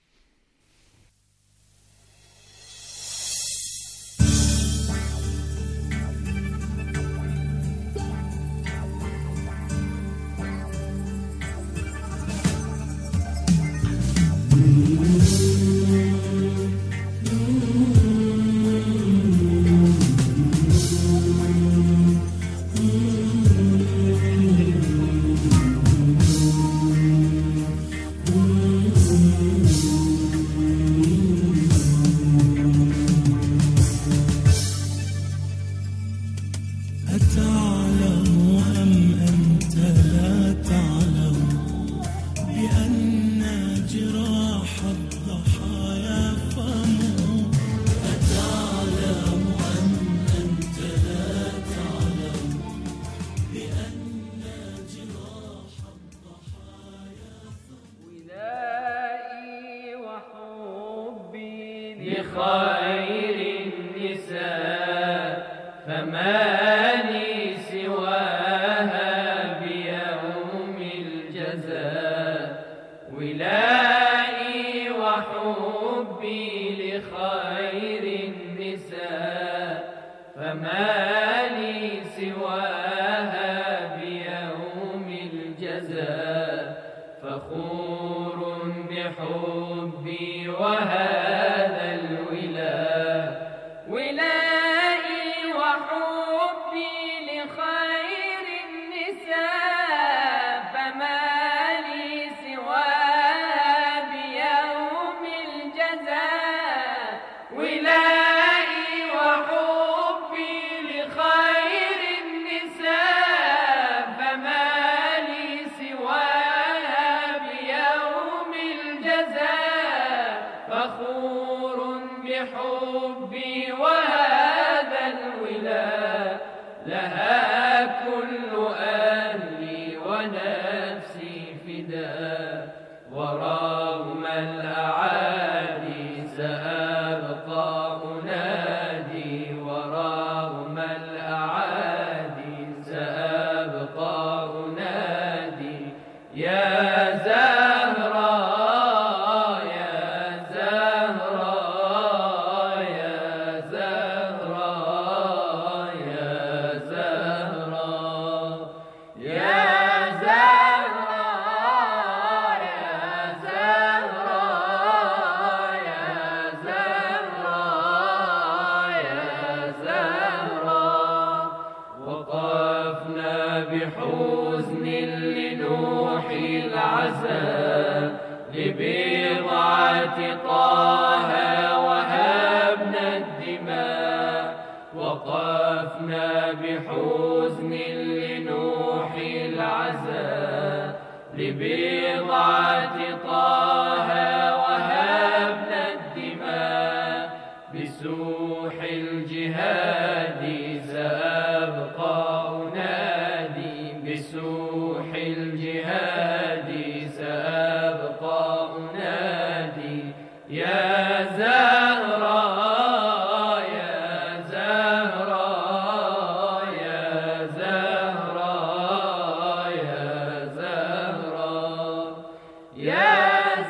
يا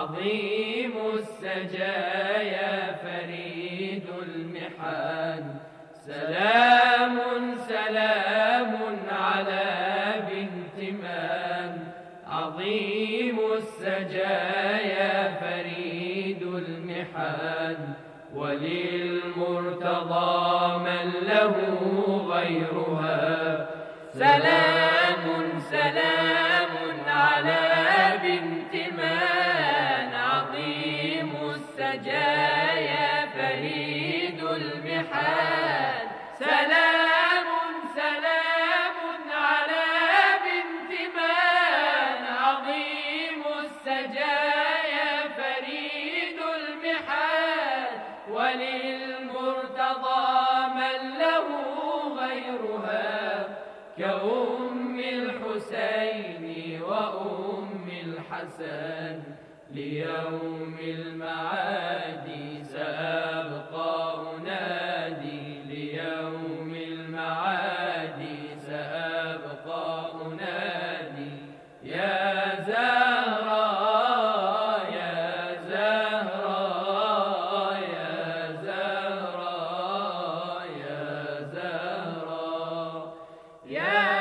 عظيم السجايا فريد المحن سلام سلام على بنت من عظيم السجايا فريد المحن وللمرتضى من له غيرها سلام سلام على بنت من عظيم السجايا فريد المحن سلام سلام على بنت من عظيم السجايا فريد المحن وللمرتضى من له غيرها كأم الحسين وأم الحسن ليوم المعاد سأبقى أنادي ليوم المعاد سأبقى أنادي يا زهراء يا زهراء يا زهراء يا زهراء يا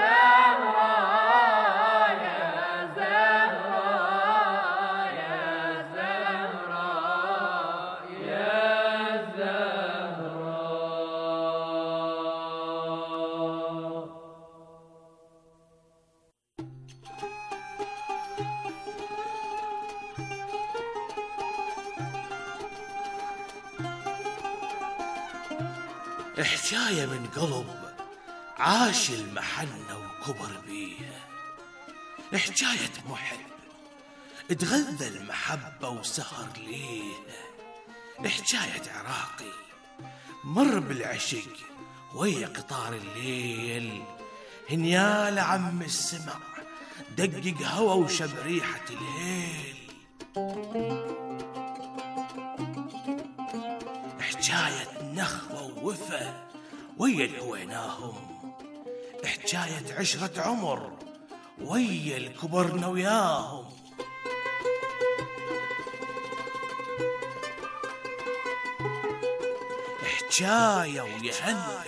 حكاية من قلب عاش المحنة وكبر بيها حكاية محب اتغذى المحبة وسهر ليها حكاية عراقي مر بالعشق ويا قطار الليل هنيال عم السمع دقق هوا وشم ريحة الهيل حكاية نخوة ووفا ويا الهويناهم حكاية عشرة عمر ويا الكبرنا وياهم حكاية ويهنى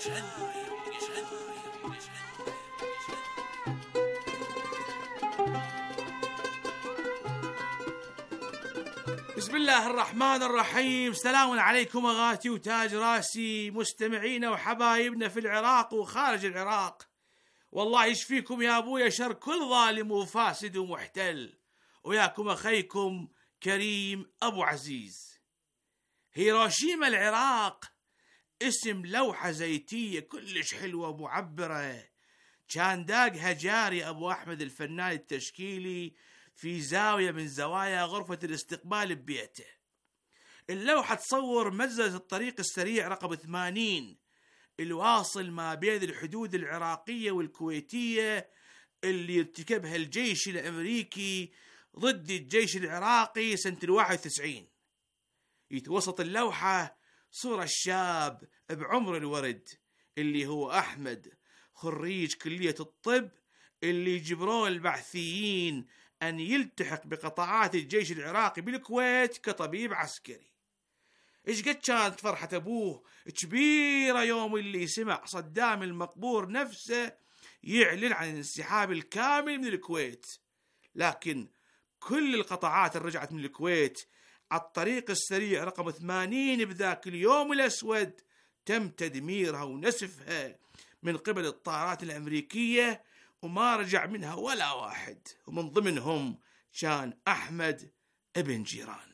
بسم الله الرحمن الرحيم. سلام عليكم أغاتي وتاج راسي مستمعينا وحبايبنا في العراق وخارج العراق. والله يشفيكم يا أبويا شر كل ظالم وفاسد ومحتل، وياكم أخيكم كريم أبو عزيز. هيروشيما العراق اسم لوحة زيتية كلش حلوة ومعبرة، كان داقها جاري أبو أحمد الفنان التشكيلي في زاوية من زوايا غرفة الاستقبال ببيته. اللوحة تصور مجزرة الطريق السريع رقم ثمانين الواصل ما بين الحدود العراقية والكويتية اللي ارتكبها الجيش الأمريكي ضد الجيش العراقي سنة الواحد وتسعين. يتوسط اللوحة صورة الشاب بعمر الورد اللي هو أحمد خريج كلية الطب اللي جبروه البعثيين أن يلتحق بقطاعات الجيش العراقي بالكويت كطبيب عسكري. إيش قد كانت فرحة أبوه كبيرة يوم اللي سمع صدام المقبور نفسه يعلن عن الانسحاب الكامل من الكويت. لكن كل القطاعات اللي رجعت من الكويت على الطريق السريع رقم ثمانين بذاك اليوم الأسود تم تدميرها ونسفها من قبل الطائرات الأمريكية، وما رجع منها ولا واحد، ومن ضمنهم كان أحمد ابن جيران.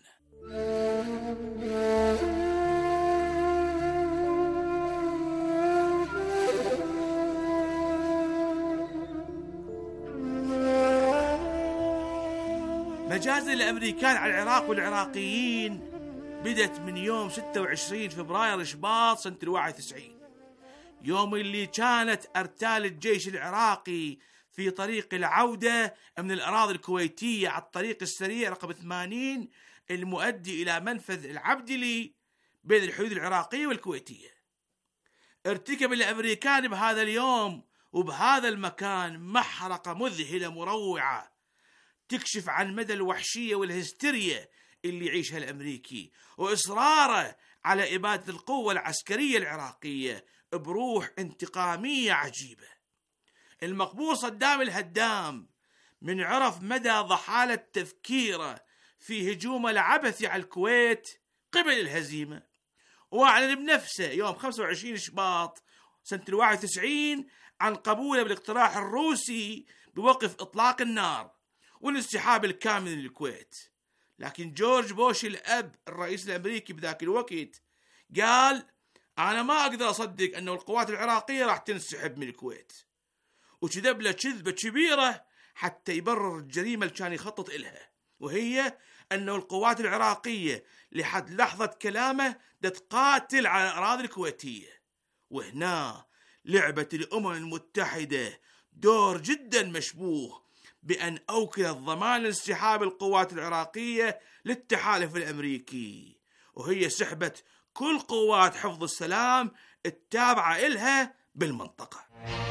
مجازر الأمريكان على العراق والعراقيين بدت من يوم ستة وعشرين فبراير شباط سنة الواحد وتسعين، يوم اللي كانت أرتال الجيش العراقي في طريق العودة من الأراضي الكويتية على الطريق السريع رقم ثمانين المؤدي إلى منفذ العبدلي بين الحدود العراقية والكويتية. ارتكب الأمريكان بهذا اليوم وبهذا المكان محرقة مذهلة مروعة تكشف عن مدى الوحشية والهستيريا اللي يعيشها الأمريكي، وإصراره على إبادة القوة العسكرية العراقية بروح انتقامية عجيبة. المقبور صدام الهدام من عرف مدى ضحالة تفكيره في هجومه العبثي على الكويت قبل الهزيمة، وأعلن بنفسه يوم خمسة وعشرين شباط سنة الواحد وتسعين عن قبوله بالاقتراح الروسي بوقف إطلاق النار والانسحاب الكامل من الكويت. لكن جورج بوش الأب الرئيس الأمريكي بذاك الوقت قال أنا ما أقدر أصدق أنه القوات العراقية راح تنسحب من الكويت، وكذب له كذبة كبيرة حتى يبرر الجريمة اللي كان يخطط إلها، وهي أنه القوات العراقية لحد لحظة كلامه تقاتل على الأراضي الكويتية. وهنا لعبت الأمم المتحدة دور جدا مشبوه بأن أوكلت ضمان انسحاب القوات العراقية للتحالف الأمريكي، وهي سحبت كل قوات حفظ السلام التابعة إلها بالمنطقة.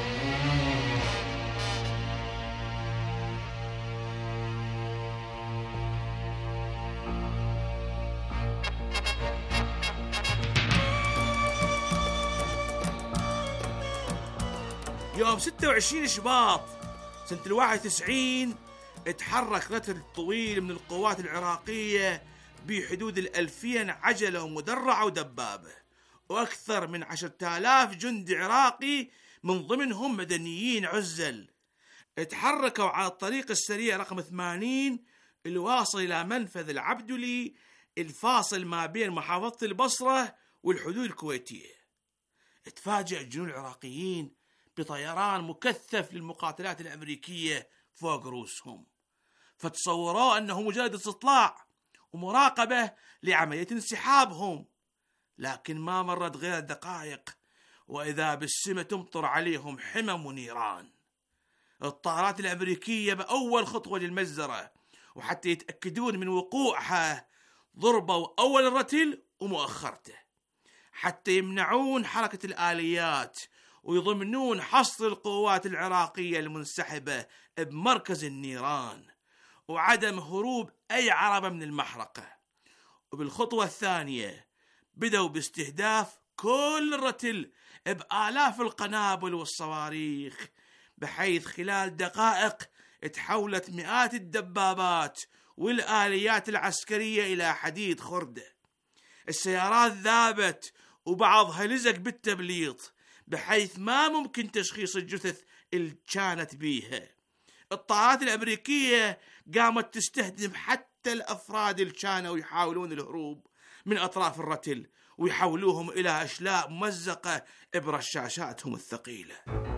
يوم ستة وعشرين شباط سنة الواحد وتسعين اتحرك رتل طويل من القوات العراقية بحدود الألفين عجلة ومدرعة ودبابة، وأكثر من عشرة آلاف جندي عراقي من ضمنهم مدنيين عزل. اتحركوا على الطريق السريع رقم ثمانين الواصل إلى منفذ العبدلي الفاصل ما بين محافظة البصرة والحدود الكويتية. اتفاجأ الجنود العراقيين بطيران مكثف للمقاتلات الأمريكية فوق رؤوسهم، فتصوروا أنه مجرد استطلاع ومراقبة لعملية انسحابهم. لكن ما مرت غير دقائق وإذا بالسماء تمطر عليهم حمم ونيران. الطائرات الأمريكية بأول خطوة للمجزرة، وحتى يتأكدون من وقوعها ضربوا أول الرتل ومؤخرته حتى يمنعون حركة الآليات ويضمنون حصر القوات العراقية المنسحبة بمركز النيران وعدم هروب أي عربة من المحرقة. وبالخطوة الثانية بدأوا باستهداف كل الرتل بآلاف القنابل والصواريخ، بحيث خلال دقائق تحولت مئات الدبابات والآليات العسكرية إلى حديد خردة. السيارات ذابت وبعضها لزق بالتبليط بحيث ما ممكن تشخيص الجثث اللي كانت بيها. الطائرات الأمريكية قامت تستهدف حتى الأفراد اللي كانوا يحاولون الهروب من أطراف الرتل ويحولوهم إلى أشلاء ممزقة برشاشاتهم الثقيلة.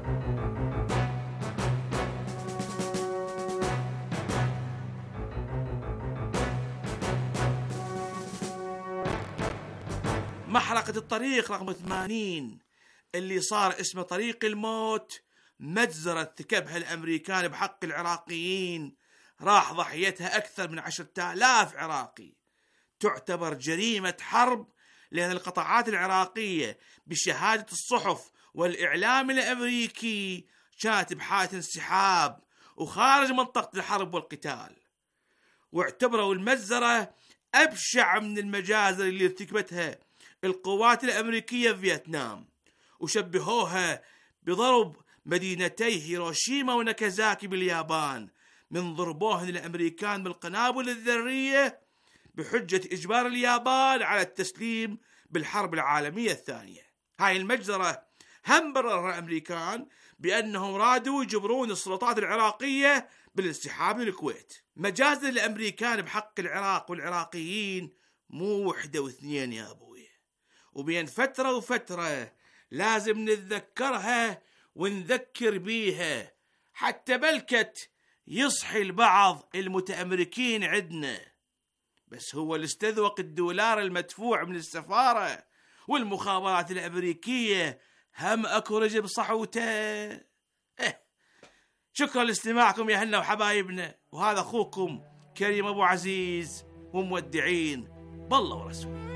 محرقة الطريق رقم ثمانين اللي صار اسمه طريق الموت مجزرة ارتكبها الأمريكان بحق العراقيين راح ضحيتها أكثر من عشرة آلاف عراقي. تعتبر جريمة حرب لأن القطاعات العراقية بشهادة الصحف والإعلام الأمريكي كانت بحالة انسحاب وخارج منطقة الحرب والقتال، واعتبروا المجزرة أبشع من المجازر اللي ارتكبتها القوات الأمريكية في فيتنام، وشبهوها بضرب مدينتي هيروشيما وناكازاكي باليابان من ضربوهن الأمريكان بالقنابل الذرية بحجة إجبار اليابان على التسليم بالحرب العالمية الثانية. هاي المجزرة هم بررها الأمريكان بأنهم رادوا يجبرون السلطات العراقية بالانسحاب من الكويت. مجازر الأمريكان بحق العراق والعراقيين مو وحدة واثنين يا أبوي، وبين فترة وفترة لازم نتذكرها ونذكر بيها حتى بلكت يصحي البعض المتأمركين عندنا. بس هو اللي استذوق الدولار المدفوع من السفارة والمخابرات الأمريكية هم أكو رجب صحوته. إيه شكرا لاستماعكم يا هنا وحبايبنا، وهذا أخوكم كريم أبو عزيز ومودعين بالله ورسوله.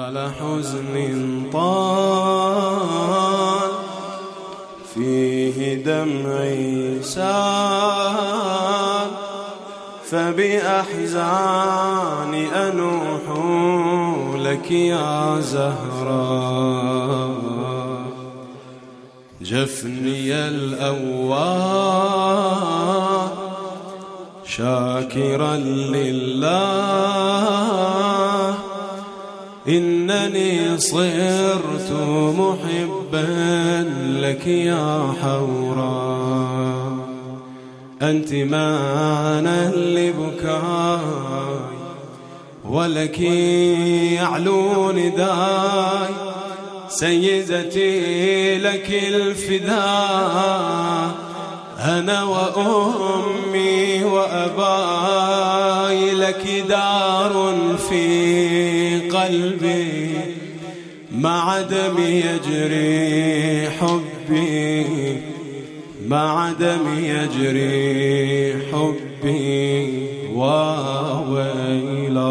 يا لحزن طال فيه دمعي سال فبأحزاني أنوح لك يا زهراء جفني الأواب شاكرا لله إنني صرت محبا لك يا حوراء أنت معنى لبكاي ولك يعلو نداي سيدتي لك الفداء أنا وأمي وأباي لك دار في قلبي مع دمي يجري حبي مع دمي يجري حبي وويلا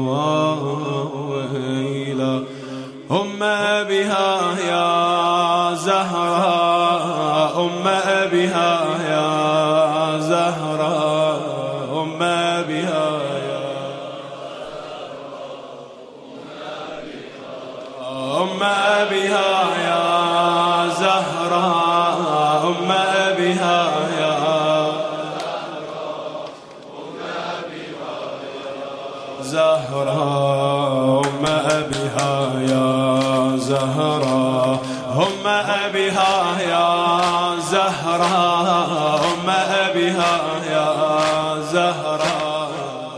وويلا أم بها يا زهراء أم بها يا زهراء أم بها يا أم بها يا زهراء أم بها يا زهراء أم بها يا زهراء أم بها يا زهراء أم بها يا زهراء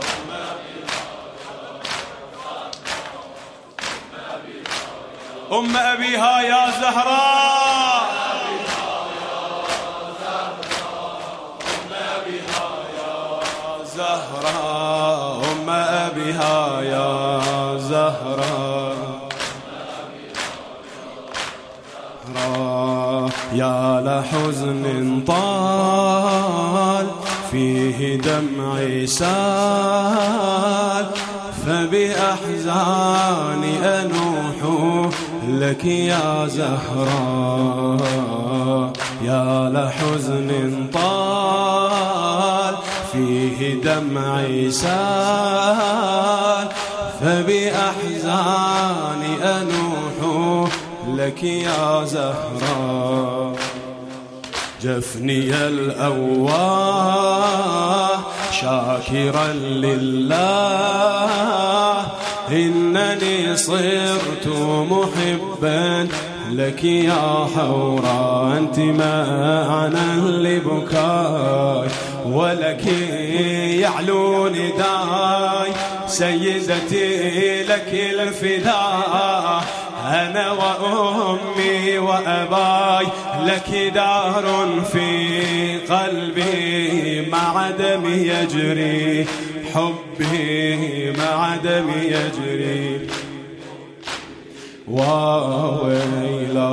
أم أبيها يا زهراء زهراء أم أبيها يا زهراء يا لحزن طال فيه دمعي سال فبأحزاني أنوح لك يا زهراء يا لحزن طال فيه دمعي سال فبأحزاني أنوح لك يا زهراء جفني الأواه شاكرا لله إنني صرت محبا لك يا حوراء أنت معنى لبكاي ولك يعلو نداي سيدتي لك الفداء أنا وأمي وأباي لك دار في قلبي مع دمي يجري حبي مع دمي يجري وويلا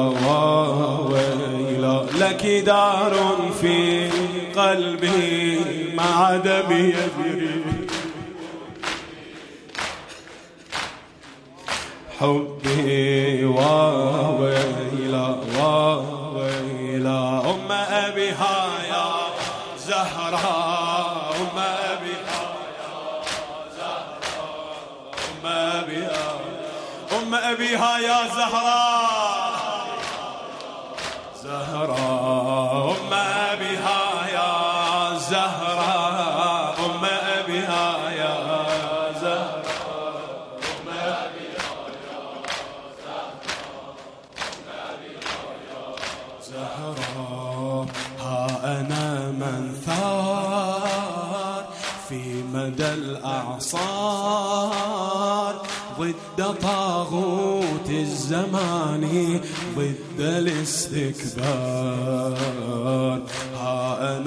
وويلا لك دار في قلبي مع دمي يجري حبي وويلا وويلا أم أبيها يا زهراء أم أبيها يا زهراء أم أبيها أم أبيها يا زهراء زهراء أم أبيها يا زهراء أم أبيها يا زهراء زهراء ها أنا من ثار في مدى الأعصار ضد طاغوت الزمان ضد الاستكبار ها أنا